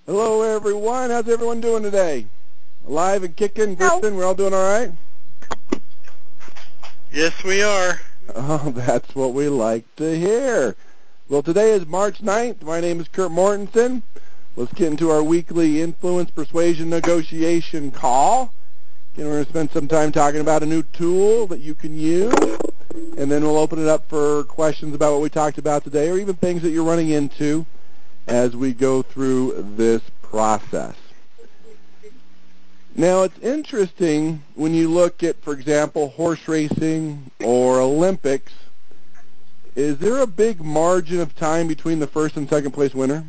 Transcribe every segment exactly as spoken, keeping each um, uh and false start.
Hello, everyone. How's everyone doing today? Alive and kicking, breathing? We're all doing all right? Yes, we are. Oh, that's what we like to hear. Well, today is March ninth. My name is Kurt Mortensen. Let's get into our weekly influence, persuasion, negotiation call. Again, we're going to spend some time talking about a new tool that you can use, and then we'll open it up for questions about what we talked about today or even things that you're running into as we go through this process. Now, it's interesting when you look at, for example, horse racing or Olympics. Is there a big margin of time between the first and second place winner?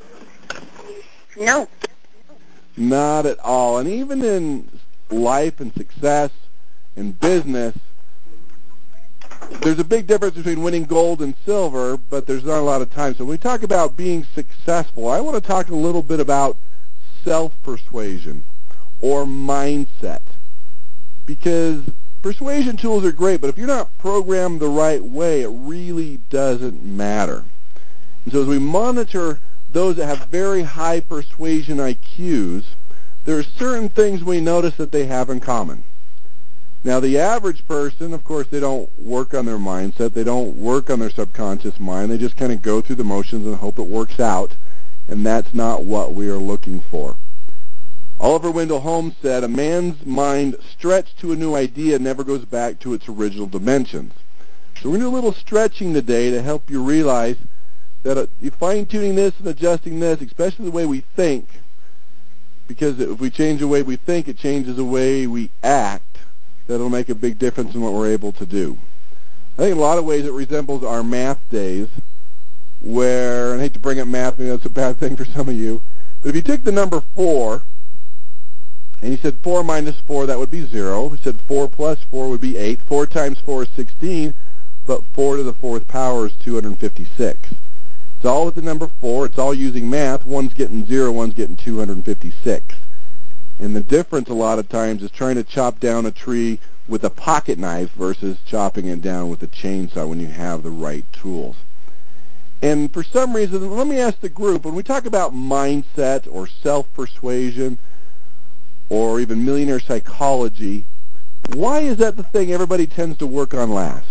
No. Not at all. And even in life and success and business, there's a big difference between winning gold and silver, but there's not a lot of time. So when we talk about being successful, I want to talk a little bit about self-persuasion or mindset, because persuasion tools are great, but if you're not programmed the right way, it really doesn't matter. And so as we monitor those that have very high persuasion I Qs, there are certain things we notice that they have in common. Now, the average person, of course, they don't work on their mindset. They don't work on their subconscious mind. They just kind of go through the motions and hope it works out, and that's not what we are looking for. Oliver Wendell Holmes said, a man's mind stretched to a new idea never goes back to its original dimensions. So we're going to do a little stretching today to help you realize that uh, you fine-tuning this and adjusting this, especially the way we think, because if we change the way we think, it changes the way we act. That'll make a big difference in what we're able to do. I think in a lot of ways it resembles our math days where, and I hate to bring up math, maybe that's a bad thing for some of you, but if you took the number four, and you said four minus four, that would be zero. You said four plus four would be eight. four times four is sixteen, but four to the fourth power is two hundred fifty-six. It's all with the number four. It's all using math. One's getting zero, one's getting two hundred fifty-six. And the difference a lot of times is trying to chop down a tree with a pocket knife versus chopping it down with a chainsaw when you have the right tools. And for some reason, let me ask the group, when we talk about mindset or self-persuasion, or even millionaire psychology, why is that the thing everybody tends to work on last?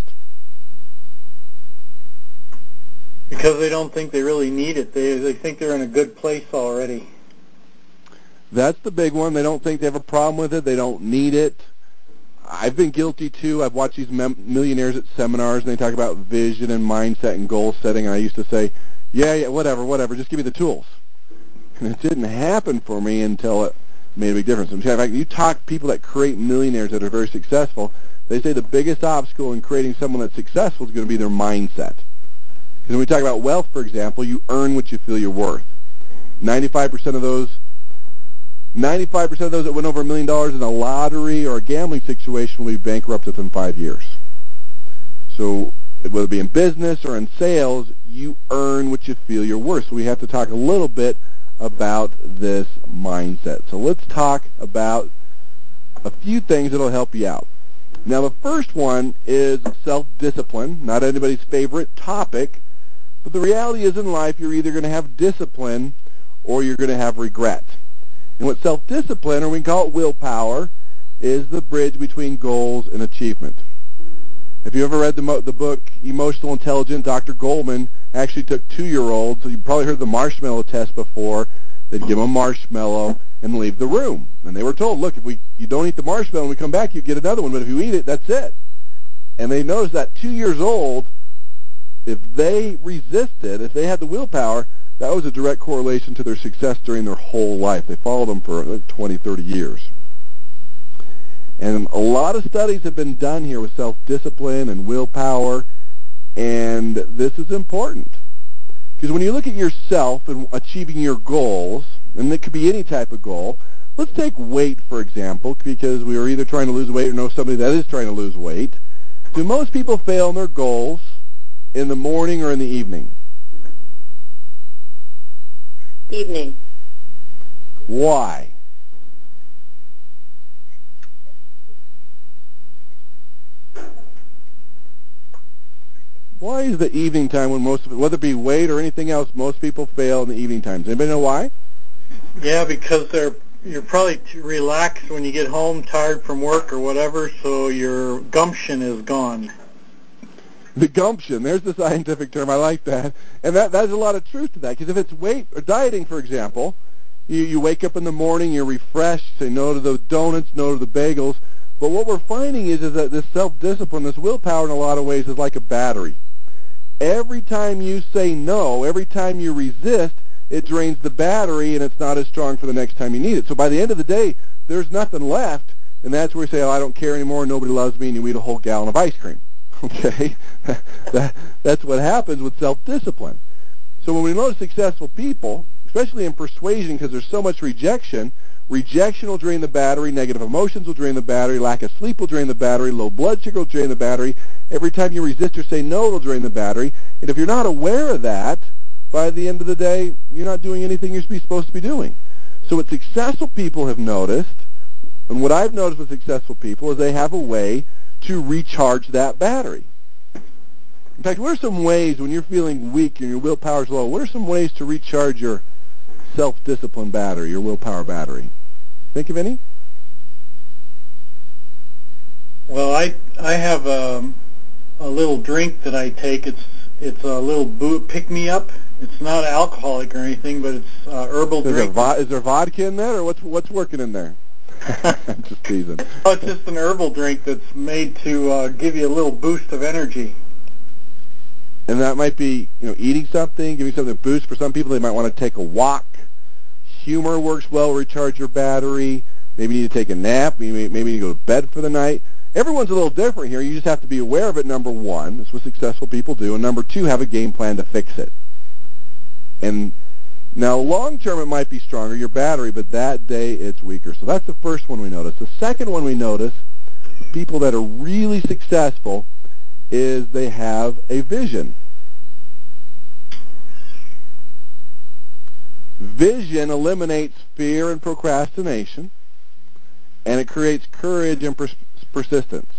Because they don't think they really need it. They they think they're in a good place already. That's the big one. They don't think they have a problem with it. They don't need it. I've been guilty too. I've watched these mem- millionaires at seminars, and they talk about vision and mindset and goal setting, and I used to say, yeah, yeah, whatever, whatever, just give me the tools. And it didn't happen for me until it made a big difference. In fact, you talk to people that create millionaires that are very successful, they say the biggest obstacle in creating someone that's successful is going to be their mindset. Because when we talk about wealth, for example, you earn what you feel you're worth. ninety-five percent of those ninety-five percent of those that win over a million dollars in a lottery or a gambling situation will be bankrupt within five years. So whether it be in business or in sales, you earn what you feel you're worth. So we have to talk a little bit about this mindset. So let's talk about a few things that will help you out. Now, the first one is self-discipline, not anybody's favorite topic, but the reality is in life you're either going to have discipline or you're going to have regret. And what self-discipline, or we can call it willpower, is the bridge between goals and achievement. If you ever read the, mo- the book Emotional Intelligence, Doctor Goldman actually took two-year-olds, so you've probably heard the marshmallow test before. They'd give them a marshmallow and leave the room. And they were told, look, if we you don't eat the marshmallow and we come back, you get another one, but if you eat it, that's it. And they noticed that two years old, if they resisted, if they had the willpower, that was a direct correlation to their success during their whole life. They followed them for like twenty, thirty years. And a lot of studies have been done here with self-discipline and willpower, and this is important. Because when you look at yourself and achieving your goals, and it could be any type of goal, let's take weight, for example, because we are either trying to lose weight or know somebody that is trying to lose weight. Do most people fail in their goals in the morning or in the evening? Evening. Why? Why is the evening time when most of it, whether it be weight or anything else, most people fail in the evening times? Anybody know why? Yeah, because they're you're probably too relaxed when you get home, tired from work or whatever, so your gumption is gone. The gumption, there's the scientific term. I like that. And that there's a lot of truth to that, because if it's weight or dieting, for example, you, you wake up in the morning, you're refreshed, say no to the donuts, no to the bagels. But what we're finding is, is that this self-discipline, this willpower in a lot of ways is like a battery. Every time you say no, every time you resist, it drains the battery, and it's not as strong for the next time you need it. So by the end of the day, there's nothing left, and that's where you say, oh, I don't care anymore, nobody loves me, and you eat a whole gallon of ice cream. Okay? that, that's what happens with self-discipline. So when we notice successful people, especially in persuasion, because there's so much rejection, rejection will drain the battery, negative emotions will drain the battery, lack of sleep will drain the battery, low blood sugar will drain the battery. Every time you resist or say no, it'll drain the battery. And if you're not aware of that, by the end of the day, you're not doing anything you're supposed to be doing. So what successful people have noticed, and what I've noticed with successful people, is they have a way to recharge that battery. In fact, what are some ways when you're feeling weak and your willpower's low, what are some ways to recharge your self-discipline battery, your willpower battery? Think of any? Well, I I have um, a little drink that I take. It's it's a little boo- pick-me-up. It's not alcoholic or anything, but it's uh, herbal Is there, drink. vo- is there vodka in there, or what's what's working in there? I'm just teasing. Oh, it's just an herbal drink that's made to uh, give you a little boost of energy. And that might be, you know, eating something, giving something a boost. For some people, they might want to take a walk. Humor works well, recharge your battery. Maybe you need to take a nap. Maybe, maybe you go to bed for the night. Everyone's a little different here. You just have to be aware of it, number one. That's what successful people do. And number two, have a game plan to fix it. And now, long term, it might be stronger, your battery, but that day it's weaker. So that's the first one we notice. The second one we notice, people that are really successful, is they have a vision. Vision eliminates fear and procrastination, and it creates courage and pers- persistence.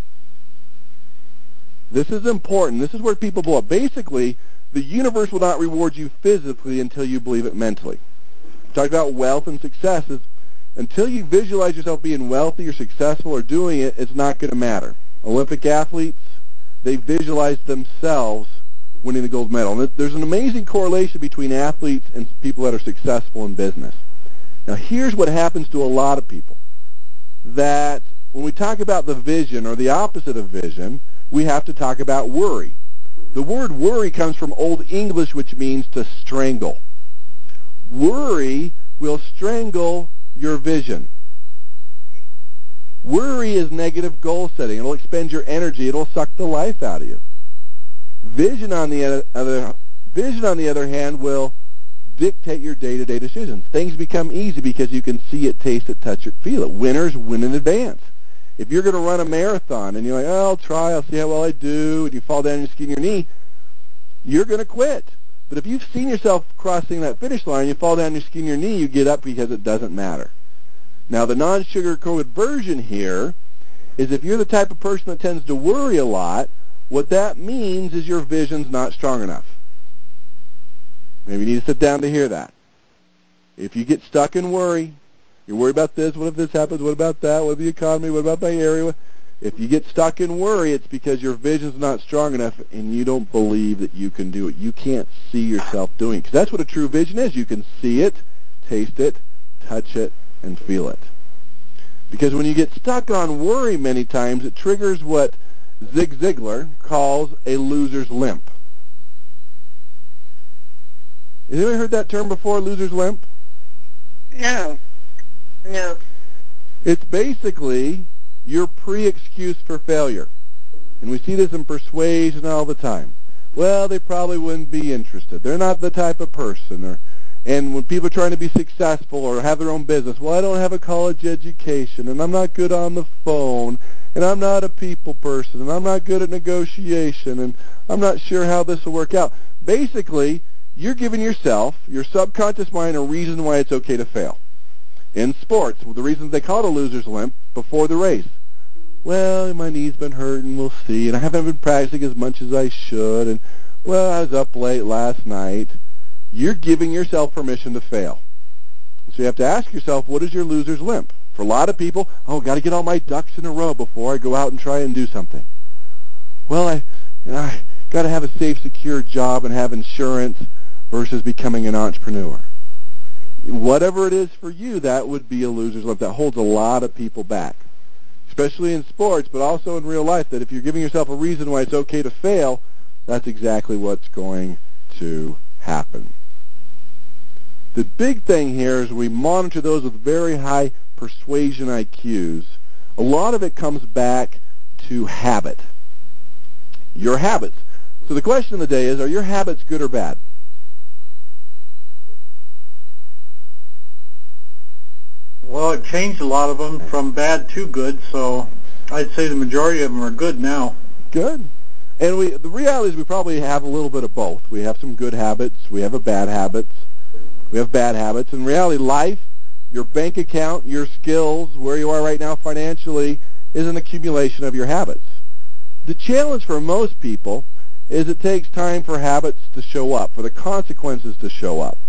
This is important. This is where people blow up. Basically, the universe will not reward you physically until you believe it mentally. Talk about wealth and success. Is until you visualize yourself being wealthy or successful or doing it, it's not going to matter. Olympic athletes, they visualize themselves winning the gold medal. And there's an amazing correlation between athletes and people that are successful in business. Now, here's what happens to a lot of people. That when we talk about the vision or the opposite of vision, we have to talk about worry. The word worry comes from Old English, which means to strangle. Worry will strangle your vision. Worry is negative goal setting. It'll expend your energy. It'll suck the life out of you. Vision, on the other, vision, on the other hand, will dictate your day-to-day decisions. Things become easy because you can see it, taste it, touch it, feel it. Winners win in advance. If you're going to run a marathon and you're like, oh, I'll try, I'll see how well I do, and you fall down and you skin your knee, you're going to quit. But if you've seen yourself crossing that finish line, you fall down and you skin your knee, you get up because it doesn't matter. Now, the non-sugar-coated version here is if you're the type of person that tends to worry a lot, what that means is your vision's not strong enough. Maybe you need to sit down to hear that. If you get stuck in worry, you're worried about this, what if this happens, what about that, what about the economy, what about my area? If you get stuck in worry, it's because your vision's not strong enough and you don't believe that you can do it. You can't see yourself doing it. Because that's what a true vision is. You can see it, taste it, touch it, and feel it. Because when you get stuck on worry many times, it triggers what Zig Ziglar calls a loser's limp. Has anyone heard that term before, loser's limp? No. No. It's basically your pre-excuse for failure. And we see this in persuasion all the time. Well, they probably wouldn't be interested. They're not the type of person. Or, and when people are trying to be successful or have their own business, well, I don't have a college education, and I'm not good on the phone, and I'm not a people person, and I'm not good at negotiation, and I'm not sure how this will work out. Basically, you're giving yourself, your subconscious mind, a reason why it's okay to fail. In sports, the reasons they call it a loser's limp before the race. Well, my knee's been hurting, we'll see, and I haven't been practicing as much as I should, and, well, I was up late last night. You're giving yourself permission to fail. So you have to ask yourself, what is your loser's limp? For a lot of people, oh, got to get all my ducks in a row before I go out and try and do something. Well, I, you know, I got to have a safe, secure job and have insurance versus becoming an entrepreneur. Whatever it is for you, that would be a loser's limp. That holds a lot of people back, especially in sports, but also in real life, that if you're giving yourself a reason why it's okay to fail, that's exactly what's going to happen. The big thing here is we monitor those with very high persuasion I Qs. A lot of it comes back to habit. Your habits. So the question of the day is, are your habits good or bad? Well, it changed a lot of them from bad to good, so I'd say the majority of them are good now. Good. And we, the reality is we probably have a little bit of both. We have some good habits. We have a bad habits. We have bad habits. In reality, life, your bank account, your skills, where you are right now financially, is an accumulation of your habits. The challenge for most people is it takes time for habits to show up, for the consequences to show up.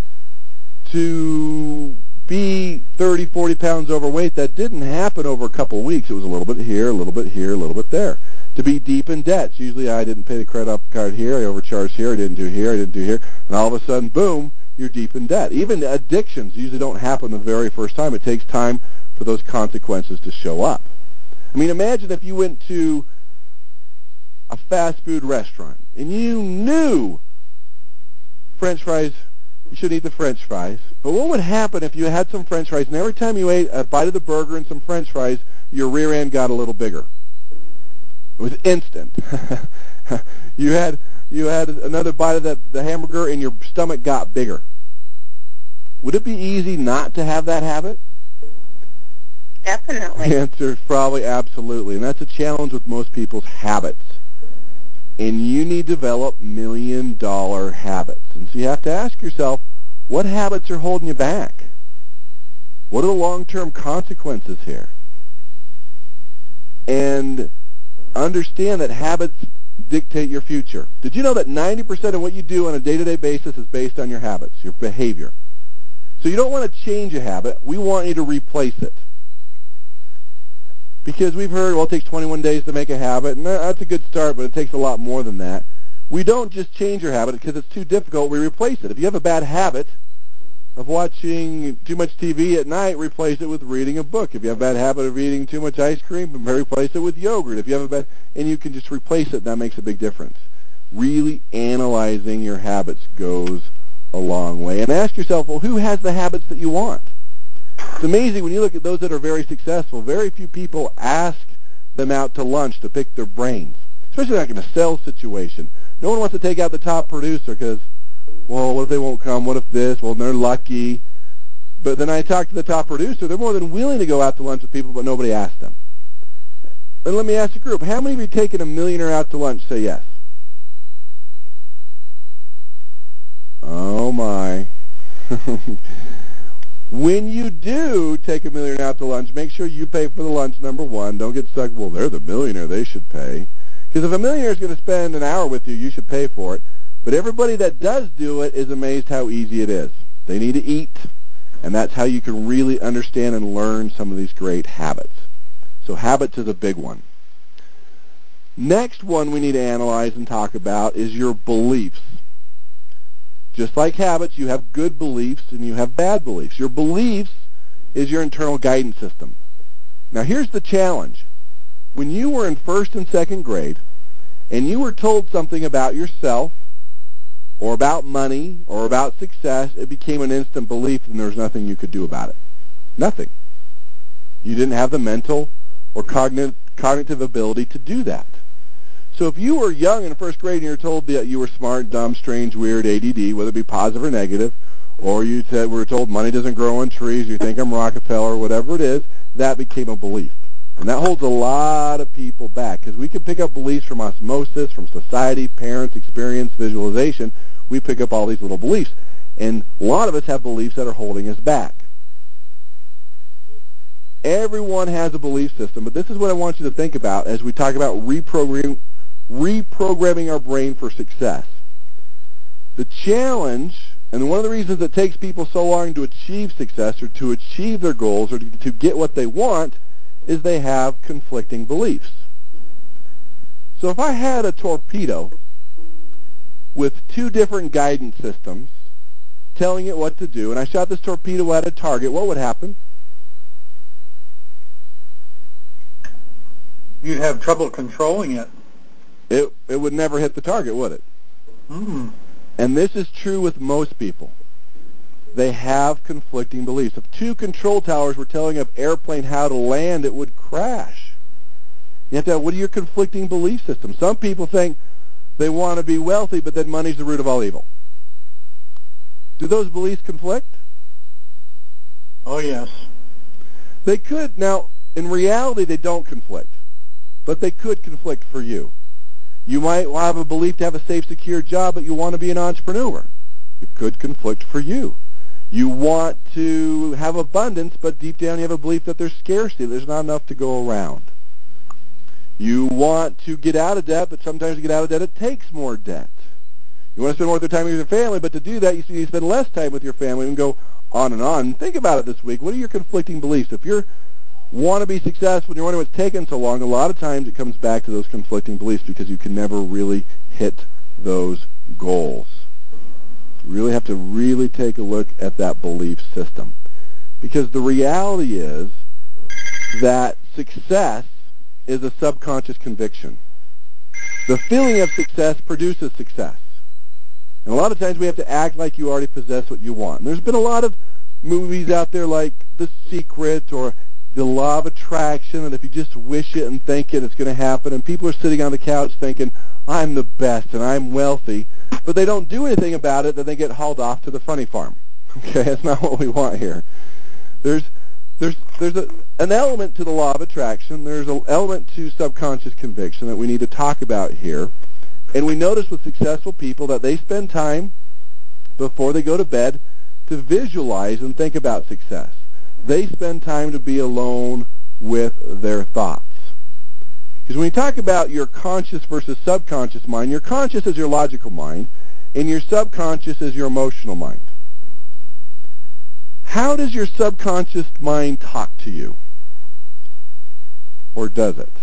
To be thirty, forty pounds overweight, that didn't happen over a couple of weeks. It was a little bit here, a little bit here, a little bit there. To be deep in debt, usually I didn't pay the credit card here, I overcharged here, I didn't do here, I didn't do here, and all of a sudden, boom, you're deep in debt. Even addictions usually don't happen the very first time. It takes time for those consequences to show up. I mean, imagine if you went to a fast food restaurant and you knew French fries, you shouldn't eat the French fries. But what would happen if you had some French fries and every time you ate a bite of the burger and some French fries, your rear end got a little bigger? It was instant. you had you had another bite of the, the hamburger and your stomach got bigger. Would it be easy not to have that habit? Definitely. The answer is probably absolutely. And that's a challenge with most people's habits. And you need to develop million-dollar habits. And so you have to ask yourself, what habits are holding you back? What are the long-term consequences here? And understand that habits dictate your future. Did you know that ninety percent of what you do on a day-to-day basis is based on your habits, your behavior? So you don't want to change a habit. We want you to replace it. Because we've heard, well, it takes twenty-one days to make a habit, and that's a good start, but it takes a lot more than that. We don't just change your habit because it's too difficult. We replace it. If you have a bad habit of watching too much T V at night, replace it with reading a book. If you have a bad habit of eating too much ice cream, replace it with yogurt. If you have a bad, and you can just replace it, that makes a big difference. Really analyzing your habits goes a long way. And ask yourself, well, who has the habits that you want? It's amazing when you look at those that are very successful, very few people ask them out to lunch to pick their brains, especially like in a sales situation. No one wants to take out the top producer because, well, what if they won't come? What if this? Well, they're lucky. But then I talk to the top producer. They're more than willing to go out to lunch with people, but nobody asked them. And let me ask the group, how many of you taken a millionaire out to lunch say yes? Oh, my. When you do take a millionaire out to lunch, make sure you pay for the lunch, number one. Don't get stuck, well, they're the millionaire, they should pay. Because if a millionaire is going to spend an hour with you, you should pay for it. But everybody that does do it is amazed how easy it is. They need to eat, and that's how you can really understand and learn some of these great habits. So habits is a big one. Next one we need to analyze and talk about is your beliefs. Just like habits, you have good beliefs and you have bad beliefs. Your beliefs is your internal guidance system. Now here's the challenge. When you were in first and second grade and you were told something about yourself or about money or about success, it became an instant belief and there was nothing you could do about it. Nothing. You didn't have the mental or cognitive, cognitive ability to do that. So if you were young in first grade and you were told that you were smart, dumb, strange, weird, A D D, whether it be positive or negative, or you said, were told money doesn't grow on trees, you think I'm Rockefeller, whatever it is, that became a belief. And that holds a lot of people back because we can pick up beliefs from osmosis, from society, parents, experience, visualization. We pick up all these little beliefs. And a lot of us have beliefs that are holding us back. Everyone has a belief system, but this is what I want you to think about as we talk about reprogramming, reprogramming our brain for success. The challenge And one of the reasons it takes people so long to achieve success or to achieve their goals or to, to get what they want is they have conflicting beliefs. So if I had a torpedo with two different guidance systems telling it what to do, and I shot this torpedo at a target, what would happen? You'd have trouble controlling it. It it would never hit the target, would it? Mm. And this is true with most people. They have conflicting beliefs. If two control towers were telling an airplane how to land, it would crash. You have to have, what are your conflicting belief systems? Some people think they want to be wealthy, but then money's the root of all evil. Do those beliefs conflict? Oh, yes. They could. Now, in reality, they don't conflict, but they could conflict for you. You might have a belief to have a safe, secure job, but you want to be an entrepreneur. It could conflict for you. You want to have abundance, but deep down you have a belief that there's scarcity, there's not enough to go around. You want to get out of debt, but sometimes to get out of debt, it takes more debt. You want to spend more of your time with your family, but to do that, you need to spend less time with your family and go on and on. Think about it this week. What are your conflicting beliefs? If you want to be successful and you're wondering what's taken so long, a lot of times it comes back to those conflicting beliefs because you can never really hit those goals. You really have to really take a look at that belief system. Because the reality is that success is a subconscious conviction. The feeling of success produces success. And a lot of times we have to act like you already possess what you want. And there's been a lot of movies out there like The Secret or The Law of Attraction, and if you just wish it and think it, it's going to happen. And people are sitting on the couch thinking, I'm the best and I'm wealthy. But they don't do anything about it, then they get hauled off to the funny farm. Okay, that's not what we want here. There's there's there's a, an element to the law of attraction. There's an element to subconscious conviction that we need to talk about here. And we notice with successful people that they spend time before they go to bed to visualize and think about success. They spend time to be alone with their thoughts. Because when you talk about your conscious versus subconscious mind, your conscious is your logical mind, and your subconscious is your emotional mind. How does your subconscious mind talk to you? Or does it?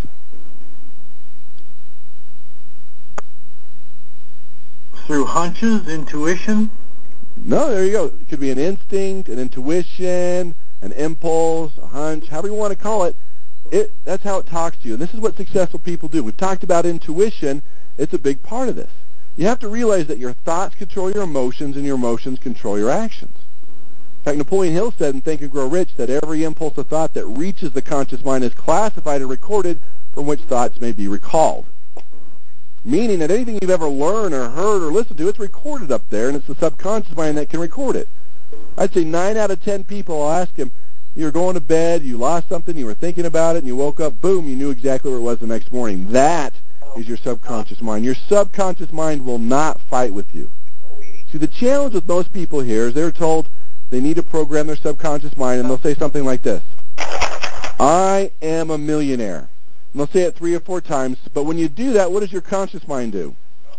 Through hunches, intuition? No, there you go. It could be an instinct, an intuition, an impulse, a hunch, however you want to call it. It, that's how it talks to you. And this is what successful people do. We've talked about intuition. It's a big part of this. You have to realize that your thoughts control your emotions and your emotions control your actions. In fact, Napoleon Hill said in Think and Grow Rich that every impulse of thought that reaches the conscious mind is classified and recorded from which thoughts may be recalled. Meaning that anything you've ever learned or heard or listened to, it's recorded up there, and it's the subconscious mind that can record it. I'd say nine out of ten people, I'll ask them, you were going to bed, you lost something, you were thinking about it, and you woke up, boom, you knew exactly where it was the next morning. That is your subconscious mind. Your subconscious mind will not fight with you. See, the challenge with most people here is they're told they need to program their subconscious mind, and they'll say something like this: I am a millionaire. And they'll say it three or four times, but when you do that, what does your conscious mind do?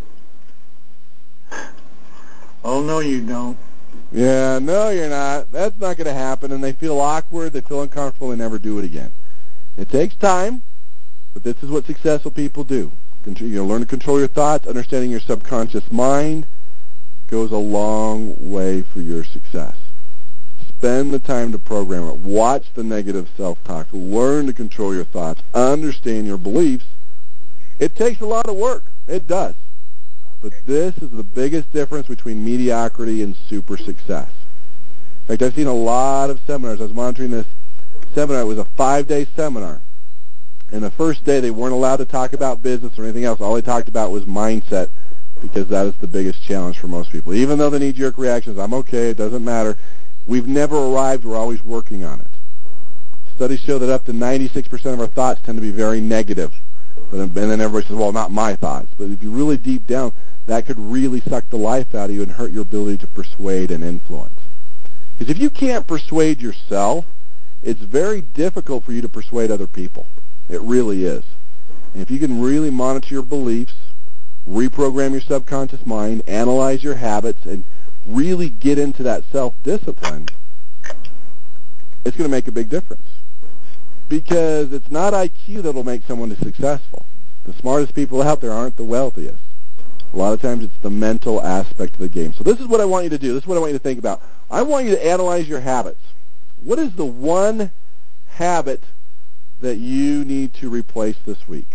Oh, no, you don't. Yeah, no, you're not. That's not going to happen. And they feel awkward, they feel uncomfortable, and never do it again. It takes time, but this is what successful people do. You know, learn to control your thoughts. Understanding your subconscious mind goes a long way for your success. Spend the time to program it. Watch the negative self-talk. Learn to control your thoughts. Understand your beliefs. It takes a lot of work. It does. But this is the biggest difference between mediocrity and super success. In fact, I've seen a lot of seminars. I was monitoring this seminar. It was a five-day seminar. And the first day, they weren't allowed to talk about business or anything else. All they talked about was mindset, because that is the biggest challenge for most people. Even though the knee-jerk reactions, I'm okay, it doesn't matter. We've never arrived. We're always working on it. Studies show that up to ninety-six percent of our thoughts tend to be very negative. But, and then everybody says, well, not my thoughts. But if you really deep down, that could really suck the life out of you and hurt your ability to persuade and influence. Because if you can't persuade yourself, it's very difficult for you to persuade other people. It really is. And if you can really monitor your beliefs, reprogram your subconscious mind, analyze your habits, and really get into that self-discipline, it's going to make a big difference. Because it's not I Q that will make someone successful. The smartest people out there aren't the wealthiest. A lot of times it's the mental aspect of the game. So this is what I want you to do. This is what I want you to think about. I want you to analyze your habits. What is the one habit that you need to replace this week?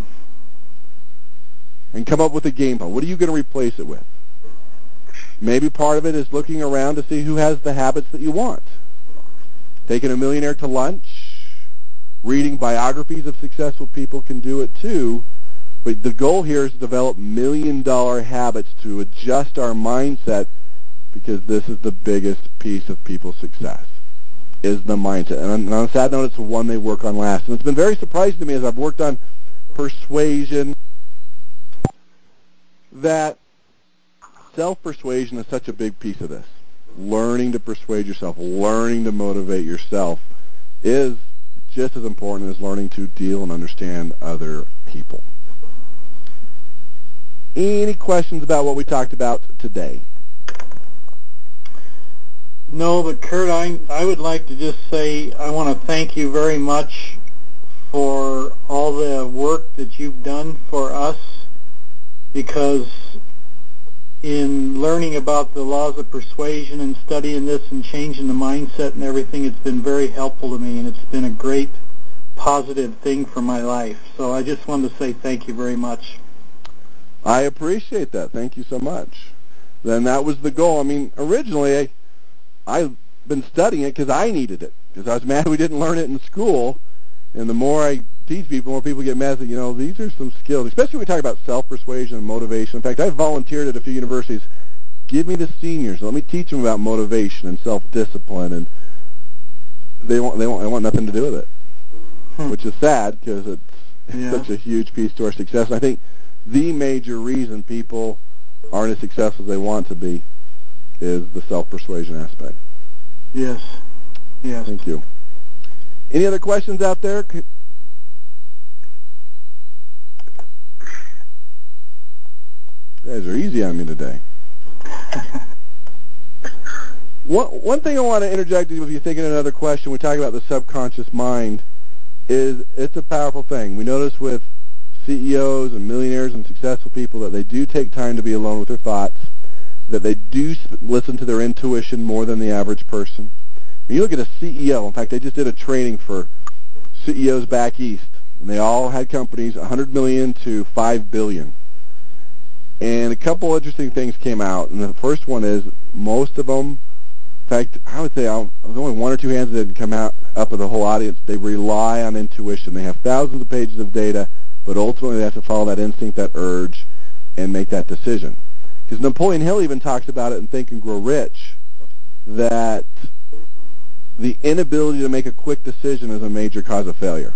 And come up with a game plan. What are you going to replace it with? Maybe part of it is looking around to see who has the habits that you want. Taking a millionaire to lunch, reading biographies of successful people can do it too. But the goal here is to develop million-dollar habits to adjust our mindset, because this is the biggest piece of people's success, is the mindset. And on a sad note, it's the one they work on last. And it's been very surprising to me as I've worked on persuasion that self-persuasion is such a big piece of this. Learning to persuade yourself, learning to motivate yourself is just as important as learning to deal and understand other people. Any questions about what we talked about today? No, but Kurt, I, I would like to just say I want to thank you very much for all the work that you've done for us, because in learning about the laws of persuasion and studying this and changing the mindset and everything, it's been very helpful to me, and it's been a great positive thing for my life. So I just wanted to say thank you very much. I appreciate that. Thank you so much. Then that was the goal. I mean, originally, I, I've been studying it because I needed it, because I was mad we didn't learn it in school. And the more I teach people, the more people get mad that, you know, these are some skills, especially when we talk about self-persuasion and motivation. In fact, I've volunteered at a few universities. Give me the seniors. Let me teach them about motivation and self-discipline. And they want, they want, they want nothing to do with it, hmm. which is sad, because it's yeah. such a huge piece to our success. And I think the major reason people aren't as successful as they want to be is the self-persuasion aspect. Yes. Yes. Thank you. Any other questions out there? You guys are easy on me today. one, one thing I want to interject if you're thinking of another question, we talk about the subconscious mind, is it's a powerful thing. We notice with C E Os and millionaires and successful people that they do take time to be alone with their thoughts, that they do listen to their intuition more than the average person. When you look at a C E O, in fact, I just did a training for C E Os back east, and they all had companies one hundred million dollars to five billion dollars. And a couple interesting things came out, and the first one is most of them, in fact, I would say I'll, there's only one or two hands that didn't come out up of the whole audience. They rely on intuition. They have thousands of pages of data, but ultimately they have to follow that instinct, that urge, and make that decision. Because Napoleon Hill even talks about it in Think and Grow Rich, that the inability to make a quick decision is a major cause of failure.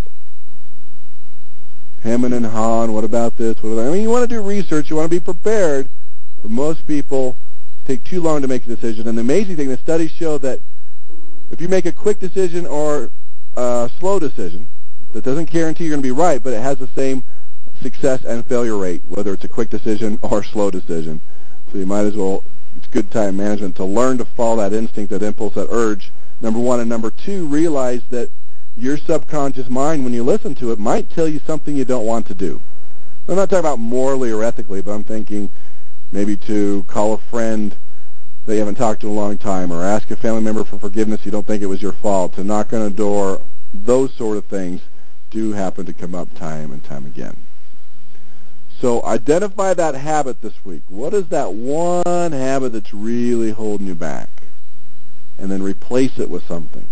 Hammond and Hahn, what about this? What about that? I mean, you want to do research, you want to be prepared, but most people take too long to make a decision. And the amazing thing, the studies show that if you make a quick decision or a slow decision, that doesn't guarantee you're going to be right, but it has the same success and failure rate, whether it's a quick decision or a slow decision. So you might as well, it's good time management to learn to follow that instinct, that impulse, that urge, number one. And number two, realize that your subconscious mind, when you listen to it, might tell you something you don't want to do. I'm not talking about morally or ethically, but I'm thinking maybe to call a friend that you haven't talked to in a long time, or ask a family member for forgiveness you don't think it was your fault, to knock on a door. Those sort of things do happen to come up time and time again. So identify that habit this week. What is that one habit that's really holding you back? And then replace it with something.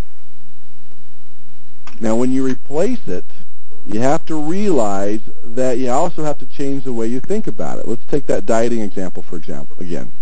Now, when you replace it, you have to realize that you also have to change the way you think about it. Let's take that dieting example, for example, again.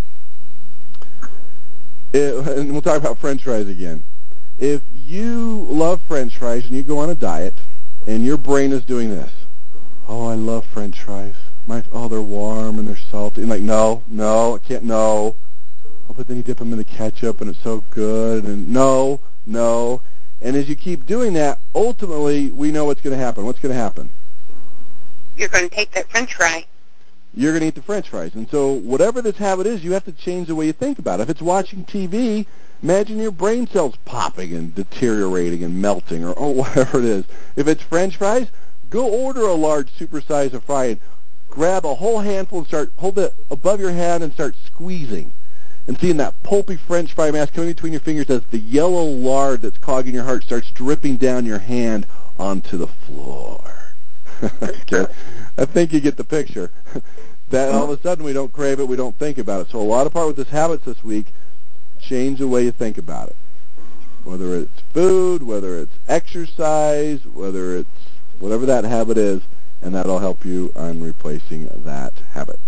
It, and we'll talk about French fries again. If you love French fries and you go on a diet, and your brain is doing this, oh, I love French fries. My, oh, they're warm and they're salty. And like, no, no, I can't, no. Oh, but then you dip them in the ketchup and it's so good. And no, no. And as you keep doing that, ultimately, we know what's going to happen. What's going to happen? You're going to take that French fry. you're going to eat the French fries. And so whatever this habit is, you have to change the way you think about it. If it's watching T V, imagine your brain cells popping and deteriorating and melting, or, or whatever it is. If it's French fries, go order a large supersize of fry and grab a whole handful and start, hold it above your hand and start squeezing. And seeing that pulpy French fry mass coming between your fingers as the yellow lard that's clogging your heart starts dripping down your hand onto the floor. Okay. I think you get the picture. That all of a sudden we don't crave it, we don't think about it. So a lot of part with this habits this week, change the way you think about it. Whether it's food, whether it's exercise, whether it's whatever that habit is, and that'll help you on replacing that habit.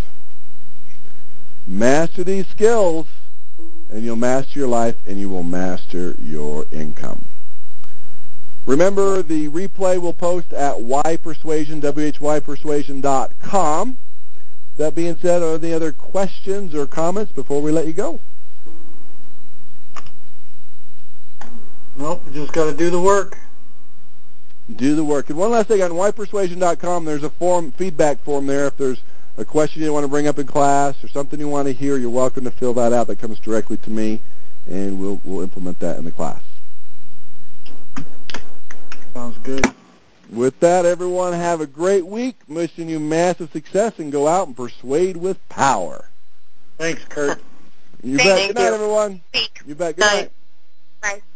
Master these skills, and you'll master your life, and you will master your income. Remember, the replay will post at why persuasion, W H Y persuasion dot com. That being said, are there any other questions or comments before we let you go? Nope, we just got to do the work. Do the work. And one last thing, on why persuasion dot com, there's a form, feedback form there. If there's a question you want to bring up in class or something you want to hear, you're welcome to fill that out. That comes directly to me, and we'll we'll implement that in the class. Sounds good. With that, everyone, have a great week. Wishing you massive success, and go out and persuade with power. Thanks, Kurt. You Thank bet. you. Good night, everyone. You bet. Good night. Bye.